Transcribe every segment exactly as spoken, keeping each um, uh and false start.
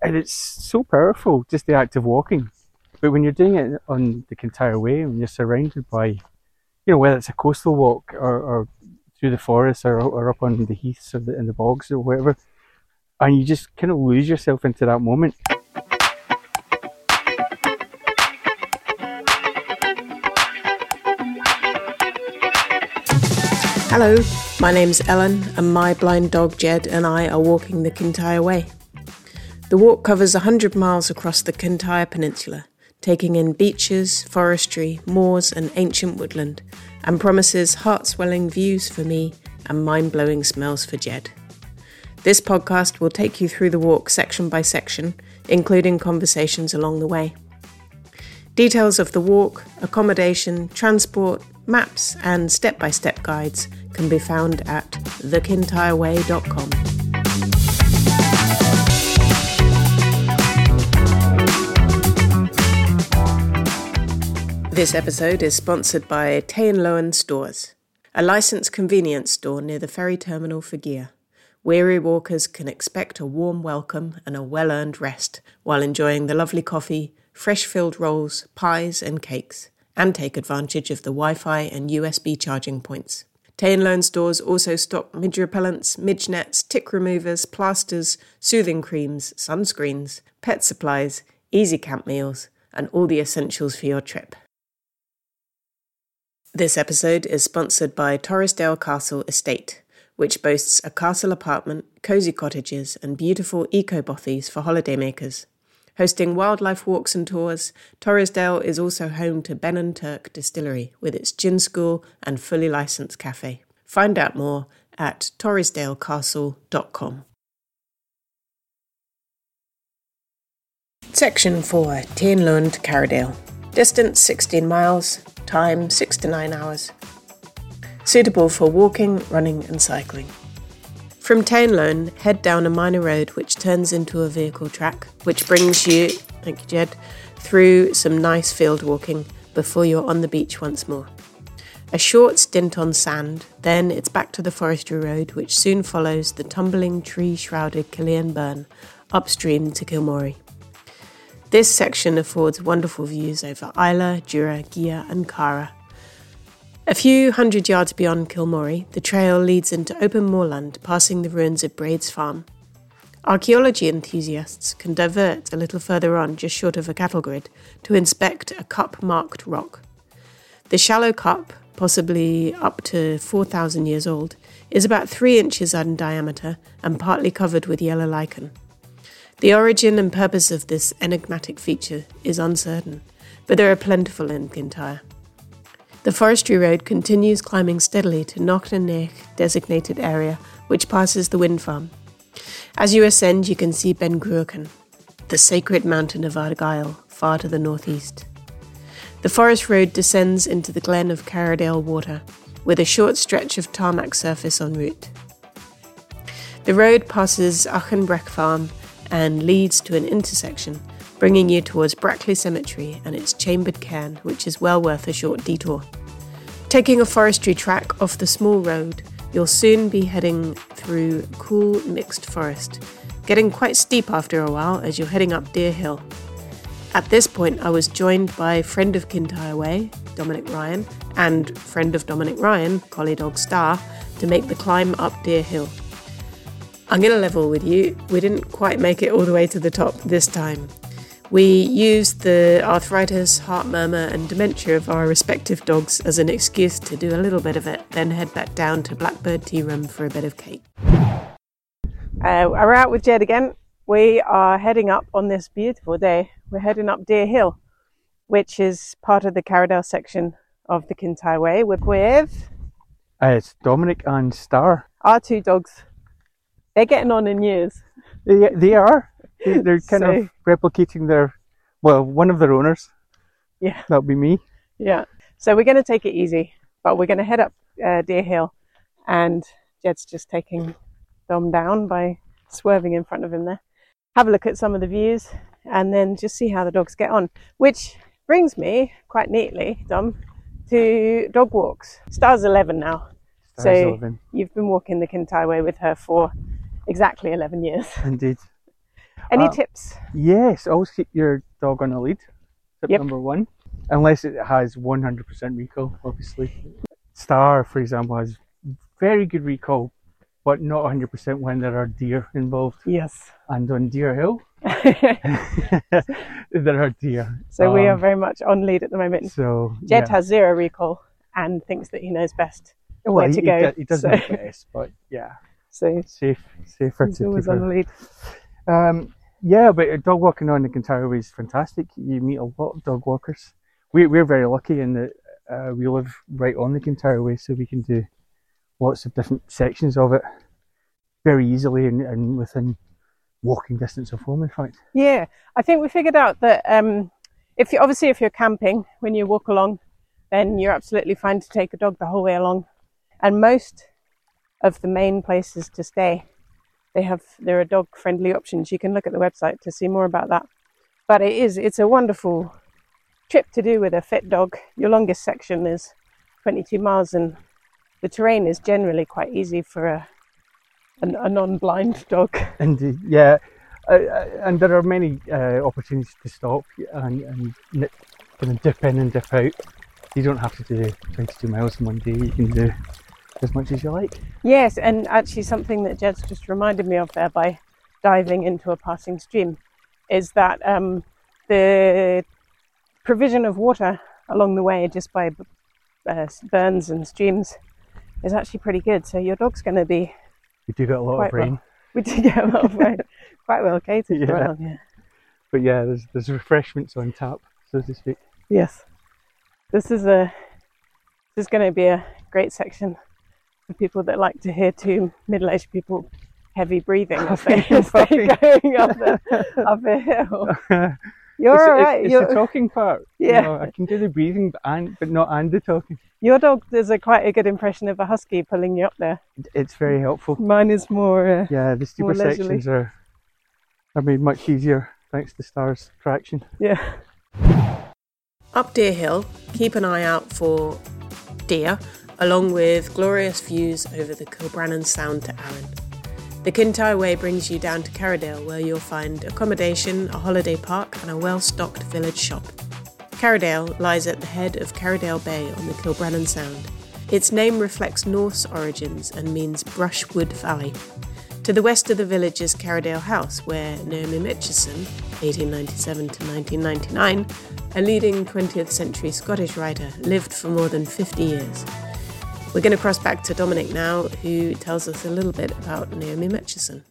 and it's so powerful, just the act of walking. But when you're doing it on the Kintyre Way, when you're surrounded by, you know, whether it's a coastal walk or, or through the forest or, or up on the heaths or the, in the bogs or whatever, and you just kind of lose yourself into that moment. Hello, my name's Ellen, and my blind dog Jed and I are walking the Kintyre Way. The walk covers one hundred miles across the Kintyre Peninsula, taking in beaches, forestry, moors and ancient woodland, and promises heart-swelling views for me and mind-blowing smells for Jed. This podcast will take you through the walk section by section, including conversations along the way. Details of the walk, accommodation, transport, maps and step-by-step guides can be found at the kintyre way dot com. This episode is sponsored by Tain Lohan Stores, a licensed convenience store near the ferry terminal for Gigha. Weary walkers can expect a warm welcome and a well-earned rest while enjoying the lovely coffee, fresh-filled rolls, pies and cakes, and take advantage of the Wi-Fi and U S B charging points. Tain Lohan Stores also stock midge repellents, midge nets, tick removers, plasters, soothing creams, sunscreens, pet supplies, easy camp meals, and all the essentials for your trip. This episode is sponsored by Torresdale Castle Estate, which boasts a castle apartment, cosy cottages, and beautiful eco-bothies for holidaymakers. Hosting wildlife walks and tours, Torresdale is also home to Ben and Turk Distillery with its gin school and fully licensed cafe. Find out more at torresdale castle dot com. Section four, Tain Lohan to Carradale. Distance sixteen miles, time six to nine hours. Suitable for walking, running and cycling. From Tain Lohan, head down a minor road which turns into a vehicle track, which brings you, thank you Jed, through some nice field walking before you're on the beach once more. A short stint on sand, then it's back to the forestry road which soon follows the tumbling tree-shrouded Killian Burn upstream to Kilmorey. This section affords wonderful views over Islay, Jura, Gigha and Cara. A few hundred yards beyond Kilmorey, the trail leads into open moorland, passing the ruins of Braid's Farm. Archaeology enthusiasts can divert a little further on, just short of a cattle grid, to inspect a cup-marked rock. The shallow cup, possibly up to four thousand years old, is about three inches in diameter and partly covered with yellow lichen. The origin and purpose of this enigmatic feature is uncertain, but there are plentiful in Kintyre. The forestry road continues climbing steadily to Knocknaneach designated area, which passes the wind farm. As you ascend, you can see Ben Cruachan, the sacred mountain of Argyll, far to the northeast. The forest road descends into the glen of Carradale Water, with a short stretch of tarmac surface en route. The road passes Auchenbreck Farm and leads to an intersection, bringing you towards Brackley Cemetery and its chambered cairn, which is well worth a short detour. Taking a forestry track off the small road, you'll soon be heading through cool mixed forest, getting quite steep after a while as you're heading up Deer Hill. At this point, I was joined by friend of Kintyre Way, Dominic Ryan, and friend of Dominic Ryan, Collie Dog Star, to make the climb up Deer Hill. I'm going to level with you, we didn't quite make it all the way to the top this time. We used the arthritis, heart murmur and dementia of our respective dogs as an excuse to do a little bit of it, then head back down to Blackbird Tea Room for a bit of cake. Uh, we're out with Jed again. We are heading up on this beautiful day. We're heading up Deer Hill, which is part of the Carradale section of the Kintyre Way. We're with... Uh, it's Dominic and Star. Our two dogs. They're getting on in years. They, they are. They're kind so, of replicating their, well, one of their owners. Yeah. That'll be me. Yeah. So we're going to take it easy, but we're going to head up uh, Deer Hill, and Jed's just taking Dom down by swerving in front of him there. Have a look at some of the views and then just see how the dogs get on, which brings me quite neatly, Dom, to dog walks. Star's eleven now. Star's so eleven. You've been walking the Kintyre Way with her for exactly eleven years. Indeed. Any Uh, tips? Yes, always keep your dog on a lead. Tip Yep. number one. Unless it has one hundred percent recall, obviously. Star, for example, has very good recall, but not one hundred percent when there are deer involved. Yes. And on Deer Hill, there are deer. So we are Um, very much on lead at the moment. So Jed yeah. has zero recall and thinks that he knows best well, where he, to he go. do- he does so, know best, but yeah, so safe, safer he's to always keep on her. the lead. Um, yeah, but dog walking on the Kintyre Way is fantastic. You meet a lot of dog walkers. We, we're very lucky in that uh, we live right on the Kintyre Way, so we can do lots of different sections of it very easily and, and within walking distance of home, in fact. Yeah, I think we figured out that um, if you obviously if you're camping, when you walk along, then you're absolutely fine to take a dog the whole way along. And most of the main places to stay, they have there are dog friendly options. You can look at the website to see more about that. But it is it's a wonderful trip to do with a fit dog. Your longest section is twenty-two miles, and the terrain is generally quite easy for a a, a non-blind dog. Indeed, yeah. Uh, uh, and there are many uh, opportunities to stop and, and nip, kind of dip in and dip out. You don't have to do twenty-two miles in one day. You can do as much as you like. Yes, and actually something that Jed's just reminded me of there by diving into a passing stream is that um, the provision of water along the way just by uh, burns and streams is actually pretty good. So your dog's going to be We do get a lot quite of rain. well. We do get a lot of rain. Quite well catered. Yeah. Well, yeah. But yeah, there's there's refreshments on tap, so to speak. Yes. This is a this is going to be a great section for people that like to hear two middle-aged people heavy breathing as they, as they're going up the up a hill. You're it's, all right. It's, You're, it's the talking part. Yeah. You know, I can do the breathing, but and but not and the talking. your dog does a quite a good impression of a husky pulling you up there. It's very helpful. Mine is more. Uh, Yeah, the steeper More leisurely. sections are are made much easier thanks to Star's traction. yeah. Up Deer Hill, keep an eye out for deer, along with glorious views over the Kilbrannan Sound to Arran. The Kintyre Way brings you down to Carradale, where you'll find accommodation, a holiday park and a well-stocked village shop. Carradale lies at the head of Carradale Bay on the Kilbrannan Sound. Its name reflects Norse origins and means brushwood valley. To the west of the village is Carradale House, where Naomi Mitchison, eighteen ninety-seven to nineteen ninety-nine, a leading twentieth century Scottish writer, lived for more than fifty years. We're going to cross back to Dominic now, who tells us a little bit about Naomi Mitchison.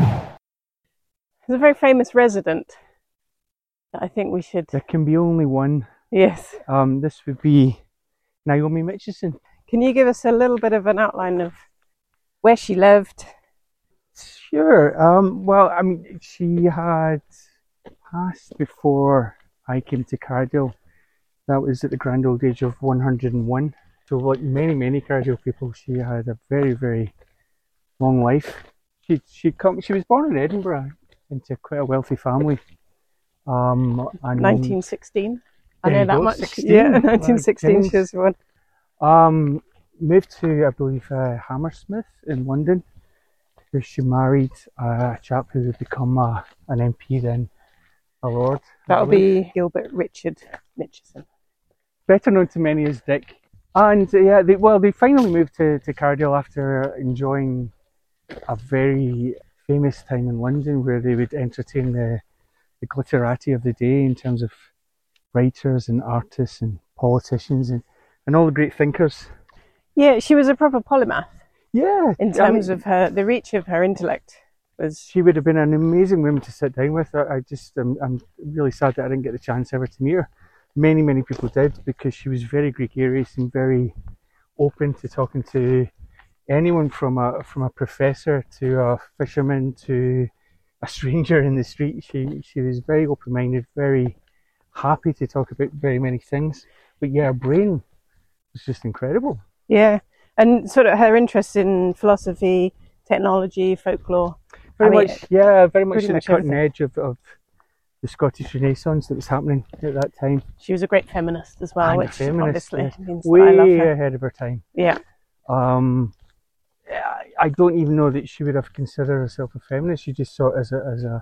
There's a very famous resident that I think we should. There can be only one. Yes. Um, this would be Naomi Mitchison. Can you give us a little bit of an outline of where she lived? Sure. Um, well, I mean, she had passed before I came to Carradale. That was at the grand old age of one hundred and one. So like many, many Carradale people, she had a very, very long life. She she come she was born in Edinburgh into quite a wealthy family. Um, and nineteen sixteen. I There know you that go, much. sixteen. Yeah, nineteen sixteen. Wow, She was born. Um, moved to I believe uh, Hammersmith in London, where she married a chap who would become uh, an M P then, a lord. That'll be Gilbert Richard Mitchison. Better known to many as Dick. And uh, yeah, they, well, they finally moved to, to Carradale after enjoying a very famous time in London where they would entertain the, the glitterati of the day in terms of writers and artists and politicians and, and all the great thinkers. Yeah, she was a proper polymath Yeah. in I terms mean, of her, the reach of her intellect was. she would have been an amazing woman to sit down with. I, I just, um, I'm really sad that I didn't get the chance ever to meet her. Many, many people did, because she was very gregarious and very open to talking to anyone from a from a professor to a fisherman to a stranger in the street. She she was very open-minded, very happy to talk about very many things. But yeah, her brain was just incredible. Yeah, and sort of her interest in philosophy, technology, folklore. Very I mean, much, yeah, very much pretty at the much cutting everything. edge of, of the Scottish Renaissance that was happening at that time. She was a great feminist as well, And a which feminist, obviously yes. means that I love Way her. ahead of her time. Yeah, Um, I- I don't even know that she would have considered herself a feminist. She just saw it as a, as a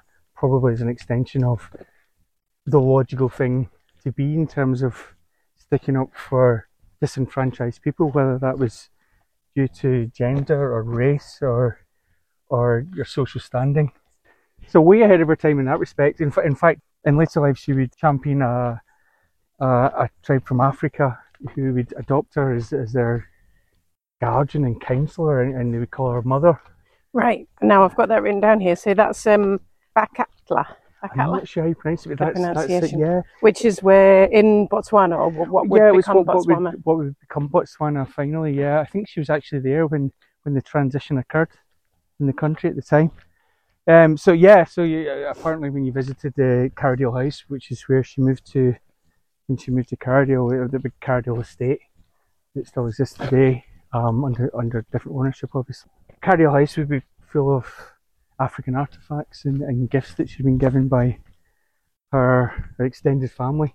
probably is an extension of the logical thing to be in terms of sticking up for disenfranchised people, whether that was due to gender or race or or your social standing. So way ahead of her time in that respect. In, in fact, in later life she would champion a, a, a tribe from Africa who would adopt her as, as their guardian and counsellor, and, and they would call her mother. Right, now I've got that written down here. So that's um, Bakatla. I'm not sure how you pronounce it, but that's, that's it, yeah. Which is where in Botswana, or what would yeah, it was become what, Botswana. What would, what would become Botswana finally, yeah. I think she was actually there when, when the transition occurred in the country at the time. Um, so yeah, so you, apparently when you visited the Cardale House, which is where she moved to, when she moved to Cardale, the big Cardale estate that still exists today, um, under under different ownership obviously. Cardale House would be full of African artefacts and, and gifts that she'd been given by her, her extended family.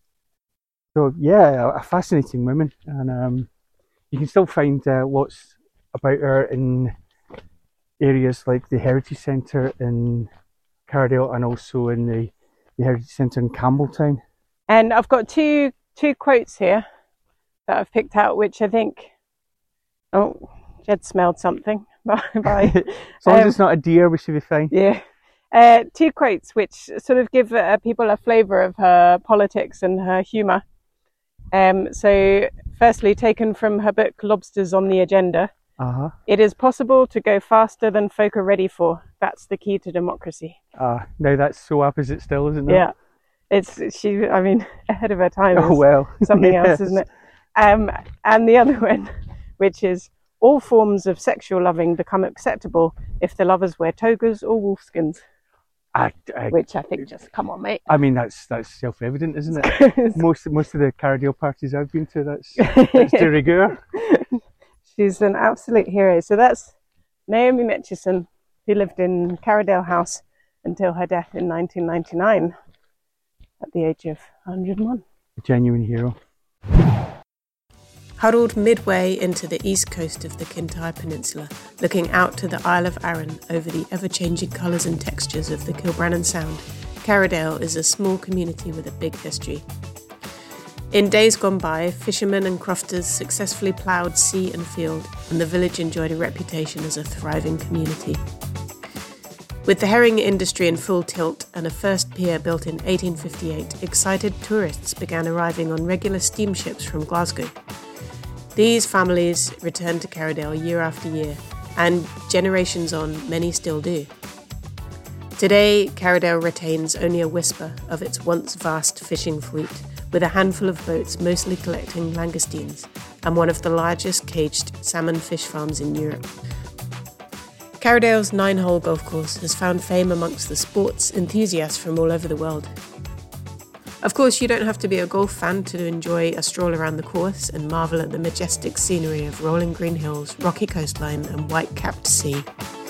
So yeah, a fascinating woman, and um, you can still find uh, lots about her in areas like the Heritage Centre in Cardale and also in the, the Heritage Centre in Campbelltown. And I've got two two quotes here that I've picked out, which I think, oh, Jed smelled something. By, as long um, as it's not a deer, we should be fine. Yeah. Uh, two quotes which sort of give uh, people a flavour of her politics and her humour. Um, so, firstly, taken from her book Lobsters on the Agenda. Uh-huh. It is possible to go faster than folk are ready for. That's the key to democracy. Ah, uh, now that's so opposite still, isn't it? Yeah. It's, she, I mean, ahead of her time. Oh, well. Something yes. else, isn't it? Um, and the other one, which is, all forms of sexual loving become acceptable if the lovers wear togas or wolfskins. I, I, Which I think just, come on, mate. I mean, that's that's self-evident, isn't it? most most of the Cardale parties I've been to, that's, that's de rigueur. She's an absolute hero. So that's Naomi Mitchison, who lived in Cardale House until her death in nineteen ninety-nine at the age of one hundred and one. A genuine hero. Huddled midway into the east coast of the Kintyre Peninsula, looking out to the Isle of Arran over the ever-changing colours and textures of the Kilbrannan Sound, Cardale is a small community with a big history. In days gone by, fishermen and crofters successfully ploughed sea and field, and the village enjoyed a reputation as a thriving community. With the herring industry in full tilt and a first pier built in eighteen fifty-eight, excited tourists began arriving on regular steamships from Glasgow. These families returned to Cardale year after year, and generations on, many still do. Today, Cardale retains only a whisper of its once vast fishing fleet, with a handful of boats mostly collecting langoustines, and one of the largest caged salmon fish farms in Europe. Cardale's nine-hole golf course has found fame amongst the sports enthusiasts from all over the world. Of course, you don't have to be a golf fan to enjoy a stroll around the course and marvel at the majestic scenery of rolling green hills, rocky coastline and white-capped sea.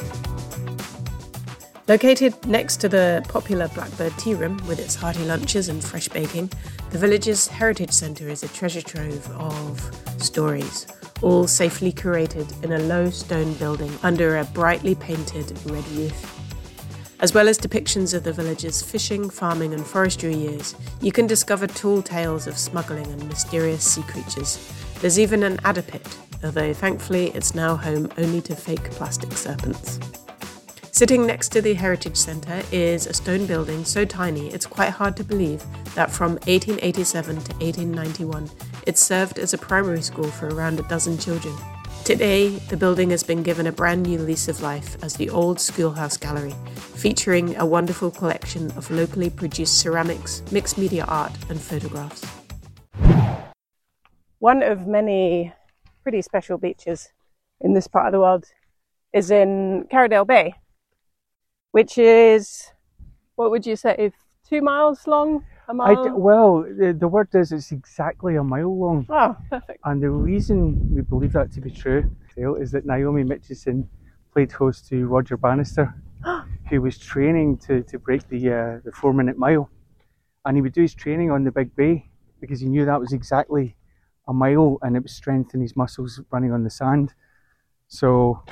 Located next to the popular Blackbird Tea Room with its hearty lunches and fresh baking, the village's Heritage Centre is a treasure trove of stories, all safely curated in a low stone building under a brightly painted red roof. As well as depictions of the village's fishing, farming and forestry years, you can discover tall tales of smuggling and mysterious sea creatures. There's even an adder pit, although thankfully it's now home only to fake plastic serpents. Sitting next to the Heritage Centre is a stone building so tiny it's quite hard to believe that from eighteen eighty-seven to eighteen ninety-one it served as a primary school for around a dozen children. Today, the building has been given a brand new lease of life as the Old Schoolhouse Gallery, featuring a wonderful collection of locally produced ceramics, mixed media art and photographs. One of many pretty special beaches in this part of the world is in Cardale Bay, which is, what would you say, two miles long? A mile? I d well, the, the word is it's exactly a mile long. Oh, perfect. And the reason we believe that to be true is that Naomi Mitchison played host to Roger Bannister, who was training to, to break the, uh, the four minute mile. And he would do his training on the Big Bay because he knew that was exactly a mile and it would strengthen his muscles running on the sand. So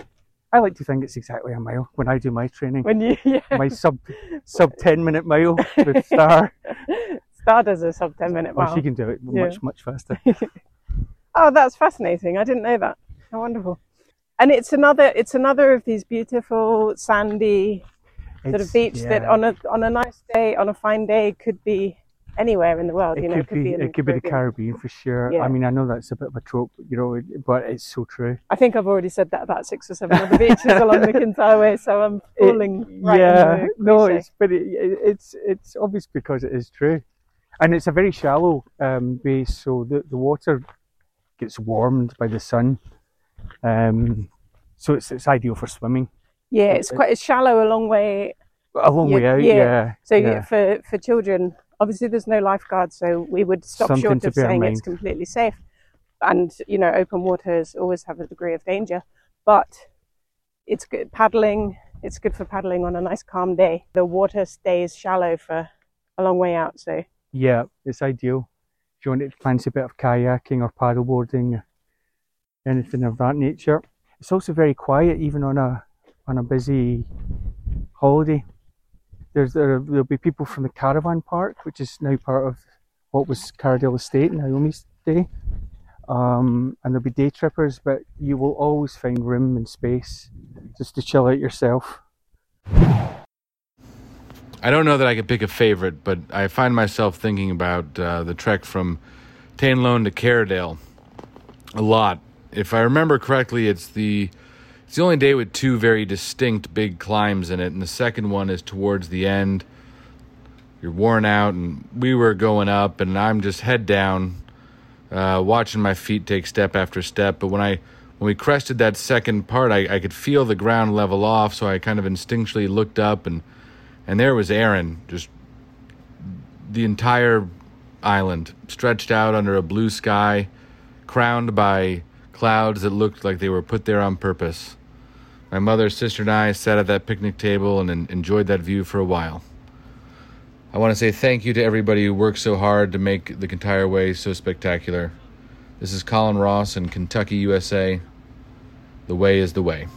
I like to think it's exactly a mile when I do my training. When you, yeah. My sub sub ten minute mile with Star. Star does a sub ten minute mile. Oh, she can do it yeah. much, much faster. Oh, that's fascinating. I didn't know that. How wonderful. And it's another, it's another of these beautiful, sandy sort It's, of beach yeah. that on a on a nice day, on a fine day, could be anywhere in the world. It you know, could it could be, be, in it could be the Caribbean. Caribbean for sure. Yeah. I mean, I know that's a bit of a trope, you know, but it's so true. I think I've already said that about six or seven other beaches along the Kintyre Way, so I'm falling It, right yeah, in the no, cliche. it's but it, it's it's obvious because it is true, and it's a very shallow um, base, so the the water gets warmed by the sun, um, so it's it's ideal for swimming. Yeah, it's quite it's shallow, a long way. A long Yeah, way out, yeah. yeah. So yeah. for for children, obviously there's no lifeguard, so we would stop Something short to of bear in saying mind. it's completely safe. And you know, open waters always have a degree of danger, but it's good paddling. It's good for paddling on a nice calm day. The water stays shallow for a long way out, so Yeah, it's ideal. If you want to fancy a bit of kayaking or paddleboarding, or anything of that nature. It's also very quiet, even on a on a busy holiday. There's there, there'll be people from the caravan park, which is now part of what was Caradale Estate, Naomi's day. Um, and there'll be day trippers, but you will always find room and space just to chill out yourself. I don't know that I could pick a favorite, but I find myself thinking about uh, the trek from Tainlone to Caradale a lot. If I remember correctly, it's the it's the only day with two very distinct big climbs in it, and the second one is towards the end. You're worn out, and we were going up, and I'm just head down, uh, watching my feet take step after step. But when I when we crested that second part, I, I could feel the ground level off, so I kind of instinctually looked up, and and there was Erin, just the entire island stretched out under a blue sky, crowned by clouds that looked like they were put there on purpose. My mother, sister, and I sat at that picnic table and en- enjoyed that view for a while. I want to say thank you to everybody who worked so hard to make the Kintyre Way so spectacular. This is Colin Ross in Kentucky, U S A. The way is the way.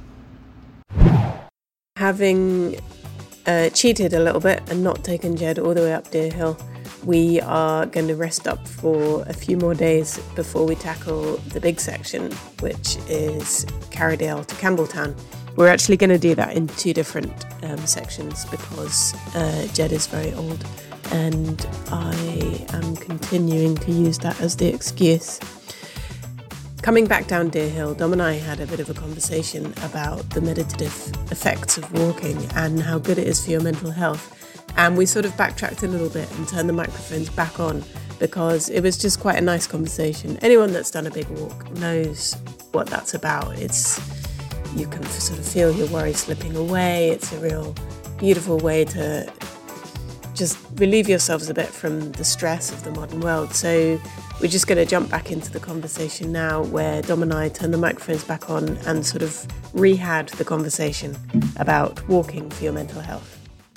Having uh, cheated a little bit and not taken Jed all the way up Deer Hill, we are going to rest up for a few more days before we tackle the big section, which is Caradale to Campbelltown. We're actually going to do that in two different um, sections because uh, Jed is very old and I am continuing to use that as the excuse. Coming back down Deer Hill, Dom and I had a bit of a conversation about the meditative effects of walking and how good it is for your mental health. And we sort of backtracked a little bit and turned the microphones back on because it was just quite a nice conversation. Anyone that's done a big walk knows what that's about. It's you can sort of feel your worry slipping away. It's a real beautiful way to just relieve yourselves a bit from the stress of the modern world. So we're just going to jump back into the conversation now where Dom and I turn the microphones back on and sort of re-had the conversation about walking for your mental health.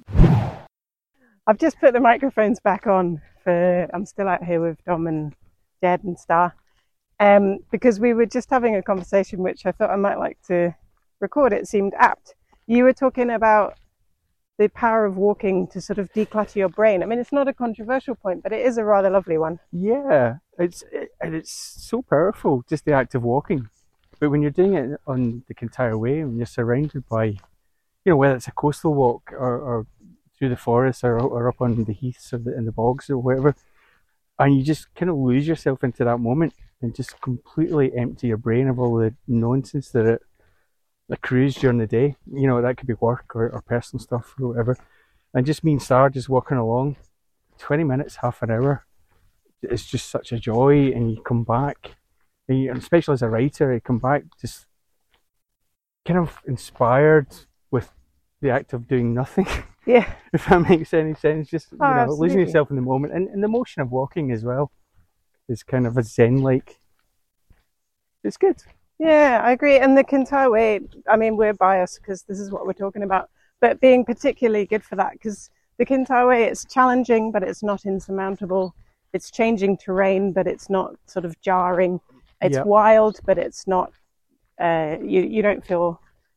I've just put the microphones back on for, I'm still out here with Dom and Jed and Star, um, because we were just having a conversation which I thought I might like to record. It seemed apt. You were talking about the power of walking to sort of declutter your brain. I mean, it's not a controversial point, but it is a rather lovely one. Yeah, it's it, and it's so powerful, just the act of walking. But when you're doing it on the Kintyre Way, and you're surrounded by, you know, whether it's a coastal walk or, or through the forest or, or up on the heaths or the, in the bogs or whatever, and you just kind of lose yourself into that moment and just completely empty your brain of all the nonsense that it accrues during the day. You know, that could be work or, or personal stuff or whatever. And just me and Star just walking along, twenty minutes, half an hour, it's just such a joy. And you come back, and, you, and especially as a writer, you come back just kind of inspired with the act of doing nothing. Yeah. If that makes any sense. Just Oh, you know, absolutely. losing yourself in the moment. And, and the motion of walking as well is kind of a zen-like. It's good. Yeah, I agree. And the Kintyre Way, I mean, we're biased because this is what we're talking about, but being particularly good for that because the Kintyre Way, it's challenging, but it's not insurmountable. It's changing terrain, but it's not sort of jarring. It's Yep. wild, but it's not, uh, you, you don't feel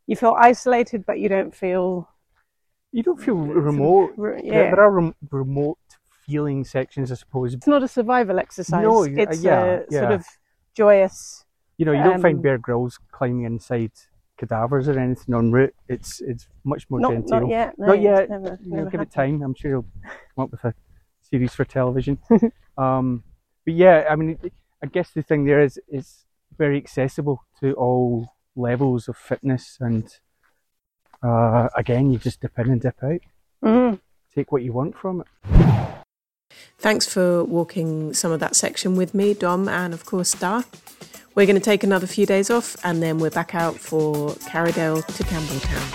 you feel isolated, but you don't feel... You don't feel remote. Sort of, yeah. There, there are rem- remote feeling sections, I suppose. It's not a survival exercise. No, it's yeah, a yeah. sort of joyous... You know, you don't um, find Bear Grylls climbing inside cadavers or anything en route. It's it's much more not, genteel. not yet. No, Not yet. Never, You know, never give it happened. time. I'm sure he'll come up with a series for television. um, but yeah, I mean, I guess the thing there is it's very accessible to all levels of fitness, and uh, again, you just dip in and dip out. Mm. Take what you want from it. Thanks for walking some of that section with me, Dom, and of course Star. We're going to take another few days off, and then we're back out for Carradale to Campbelltown.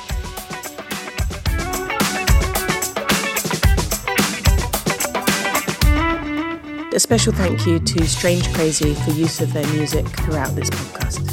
A special thank you to Strange Crazy for use of their music throughout this podcast.